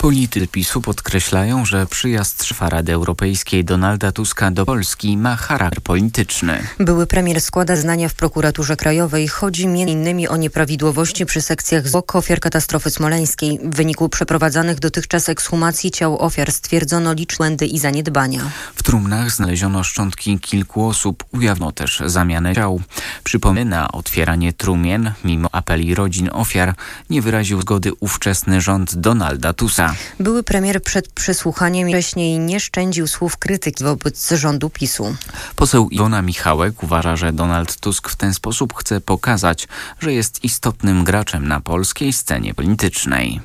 Politycy PiS-u podkreślają, że przyjazd szefa Rady Europejskiej Donalda Tuska do Polski ma charakter polityczny. Były premier składa zeznania w prokuraturze krajowej. Chodzi m.in. o nieprawidłowości przy sekcjach zwłok ofiar katastrofy smoleńskiej. W wyniku przeprowadzanych dotychczas ekshumacji ciał ofiar stwierdzono liczne błędy i zaniedbania. W trumnach znaleziono szczątki kilku osób. Ujawniono też zamianę ciał. Przypomina otwieranie trumien, mimo apeli rodzin ofiar, nie wyraził zgody ówczesny rząd Donalda Tuska. Były premier przed przesłuchaniem wcześniej nie szczędził słów krytyki wobec rządu PiS-u. Poseł Iwona Michałek uważa, że Donald Tusk w ten sposób chce pokazać, że jest istotnym graczem na polskiej scenie politycznej.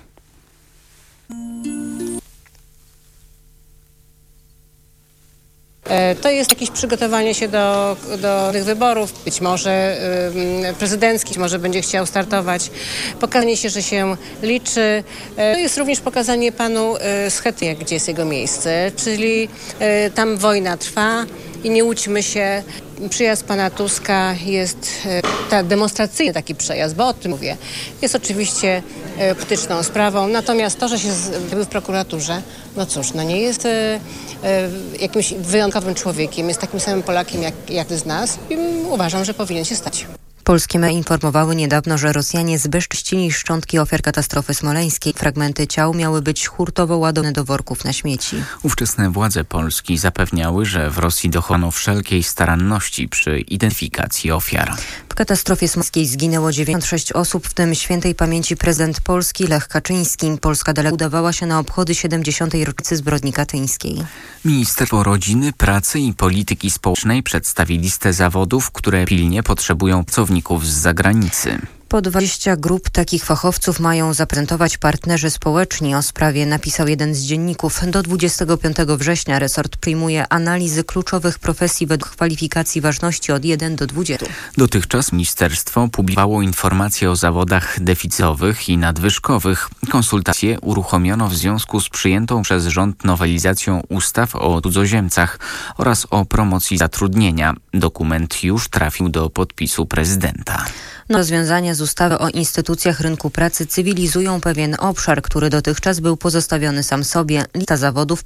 To jest jakieś przygotowanie się do tych wyborów, być może prezydenckich, może będzie chciał startować. Pokazanie się, że się liczy. To jest również pokazanie panu Schetynie, gdzie jest jego miejsce, czyli tam wojna trwa i nie łudźmy się. Przyjazd pana Tuska jest demonstracyjny taki przejazd, bo o tym mówię. Jest oczywiście polityczną sprawą, natomiast to, że się był w prokuraturze, no cóż, nie jest jakimś wyjątkowym człowiekiem, jest takim samym Polakiem jak każdy z nas i uważam, że powinien się stać. Polskie media informowały niedawno, że Rosjanie zbezcześcili szczątki ofiar katastrofy smoleńskiej. Fragmenty ciał miały być hurtowo ładowane do worków na śmieci. Ówczesne władze Polski zapewniały, że w Rosji dochowano wszelkiej staranności przy identyfikacji ofiar. W katastrofie smoleńskiej zginęło 96 osób, w tym świętej pamięci prezydent Polski Lech Kaczyński. Polska delegacja udawała się na obchody 70. rocznicy zbrodni katyńskiej. Ministerstwo Rodziny, Pracy i Polityki Społecznej przedstawi listę zawodów, które pilnie potrzebują pracowników z zagranicy. Po 20 grup takich fachowców mają zaprezentować partnerzy społeczni. O sprawie napisał jeden z dzienników. Do 25 września resort przyjmuje analizy kluczowych profesji według kwalifikacji ważności od 1 do 20. Dotychczas ministerstwo publikowało informacje o zawodach deficytowych i nadwyżkowych. Konsultacje uruchomiono w związku z przyjętą przez rząd nowelizacją ustaw o cudzoziemcach oraz o promocji zatrudnienia. Dokument już trafił do podpisu prezydenta. Rozwiązania z ustawy o instytucjach rynku pracy cywilizują pewien obszar, który dotychczas był pozostawiony sam sobie. Lista zawodów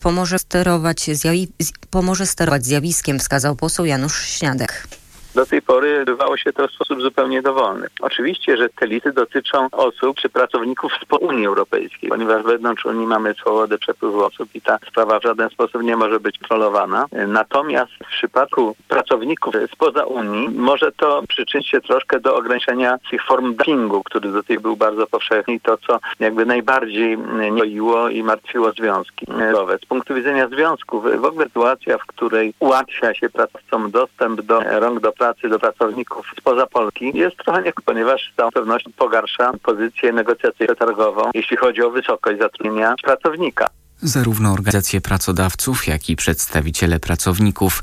pomoże sterować zjawiskiem, wskazał poseł Janusz Śniadek. Do tej pory odbywało się to w sposób zupełnie dowolny. Oczywiście, że te listy dotyczą osób czy pracowników z Unii Europejskiej, ponieważ wewnątrz Unii mamy swobodę przepływu osób i ta sprawa w żaden sposób nie może być kontrolowana. Natomiast w przypadku pracowników spoza Unii może to przyczynić się troszkę do ograniczenia tych form dumpingu, który do tej był bardzo powszechny i to, co jakby najbardziej niepokoiło i martwiło związki. Z punktu widzenia związków, w ogóle sytuacja, w której ułatwia się pracodawcom dostęp do rąk do pracy do pracowników spoza Polski jest trochę nie, ponieważ z całą pewnością pogarsza pozycję negocjacyjno-targową, jeśli chodzi o wysokość zatrudnienia pracownika. Zarówno organizacje pracodawców, jak i przedstawiciele pracowników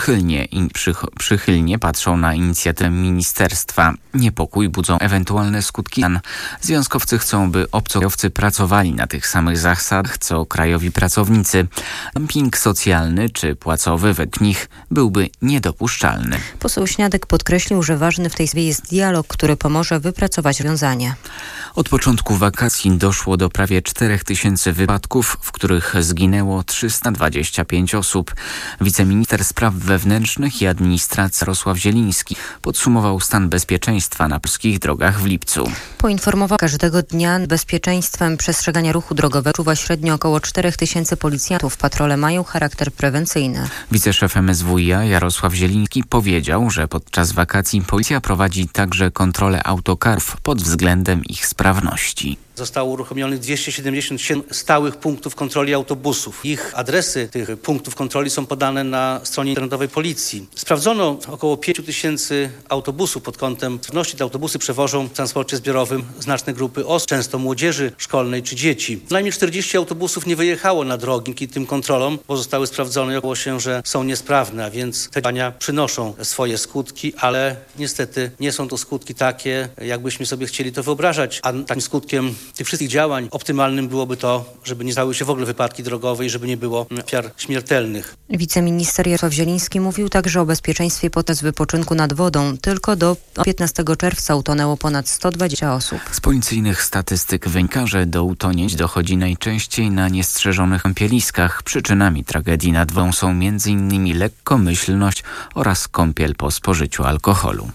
przychylnie patrzą na inicjatywę ministerstwa. Niepokój budzą ewentualne skutki. Związkowcy chcą, by obcokrajowcy pracowali na tych samych zasadach, co krajowi pracownicy. Dumping socjalny czy płacowy według nich byłby niedopuszczalny. Poseł Śniadek podkreślił, że ważny w tej sprawie jest dialog, który pomoże wypracować rozwiązania. Od początku wakacji doszło do prawie 4000 wypadków, w których zginęło 325 osób. Wiceminister spraw wewnętrznych i administracji Jarosław Zieliński podsumował stan bezpieczeństwa na polskich drogach w lipcu. Poinformował, każdego dnia bezpieczeństwem przestrzegania ruchu drogowego czuwa średnio około 4000 policjantów. Patrole mają charakter prewencyjny. Wiceszef MSWiA Jarosław Zieliński powiedział, że podczas wakacji policja prowadzi także kontrolę autokarów pod względem ich sprawności. Zostało uruchomionych 277 stałych punktów kontroli autobusów. Ich adresy tych punktów kontroli są podane na stronie internetowej policji. Sprawdzono około 5000 autobusów pod kątem sprawności. Te autobusy przewożą w transporcie zbiorowym znaczne grupy osób, często młodzieży szkolnej czy dzieci. Najmniej 40 autobusów nie wyjechało na drogi dzięki tym kontrolom, bo zostały sprawdzone i okazało się, że są niesprawne, a więc te działania przynoszą swoje skutki, ale niestety nie są to skutki takie, jakbyśmy sobie chcieli to wyobrażać. A takim skutkiem tych wszystkich działań optymalnym byłoby to, żeby nie stały się w ogóle wypadki drogowe i żeby nie było ofiar śmiertelnych. Wiceminister Jarosław Zieliński mówił także o bezpieczeństwie podczas wypoczynku nad wodą. Tylko do 15 czerwca utonęło ponad 120 osób. Z policyjnych statystyk wynika, że do utonięć dochodzi najczęściej na niestrzeżonych kąpieliskach. Przyczynami tragedii nad wodą są m.in. lekkomyślność oraz kąpiel po spożyciu alkoholu.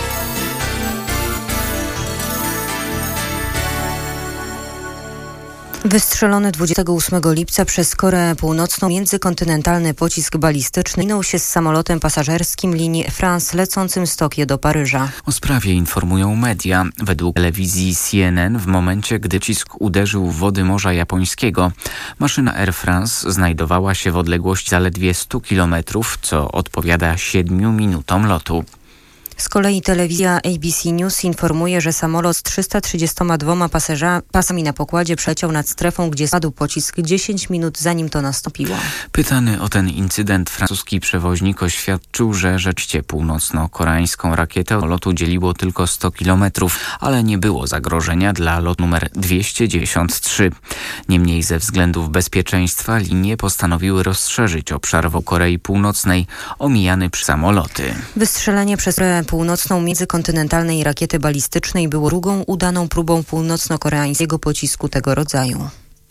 Wystrzelony 28 lipca przez Koreę Północną międzykontynentalny pocisk balistyczny minął się z samolotem pasażerskim linii France lecącym z Tokio do Paryża. O sprawie informują media. Według telewizji CNN w momencie, gdy pocisk uderzył w wody Morza Japońskiego, maszyna Air France znajdowała się w odległości zaledwie 100 km, co odpowiada 7 minutom lotu. Z kolei telewizja ABC News informuje, że samolot z 332 pasami na pokładzie przeleciał nad strefą, gdzie spadł pocisk 10 minut zanim to nastąpiło. Pytany o ten incydent francuski przewoźnik oświadczył, że rzeczywiście północno-koreańską rakietę od lotu dzieliło tylko 100 km, ale nie było zagrożenia dla lotu numer 293. Niemniej ze względów bezpieczeństwa linie postanowiły rozszerzyć obszar w Korei Północnej omijany przez samoloty. Wystrzelenie przez Koreę Północną międzykontynentalnej rakiety balistycznej było drugą udaną próbą północno-koreańskiego pocisku tego rodzaju.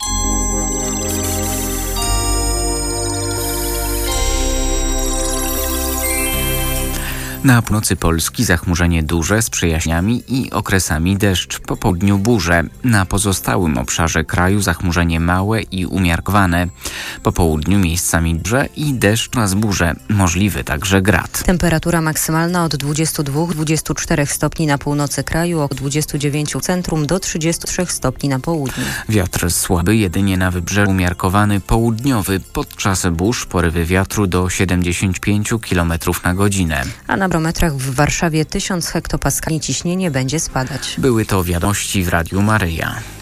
Na północy Polski zachmurzenie duże z przejaśnieniami i okresami deszcz. Po południu burze. Na pozostałym obszarze kraju zachmurzenie małe i umiarkowane. Po południu miejscami burze i deszcz na zburze. Możliwy także grad. Temperatura maksymalna od 22-24 stopni na północy kraju, od 29 w centrum do 33 stopni na południu. Wiatr słaby, jedynie na wybrzeżu umiarkowany południowy. Podczas burz porywy wiatru do 75 km na godzinę. A na barometrach w Warszawie 1000 hektopaskali ciśnienie będzie spadać. Były to wiadomości w Radiu Maryja.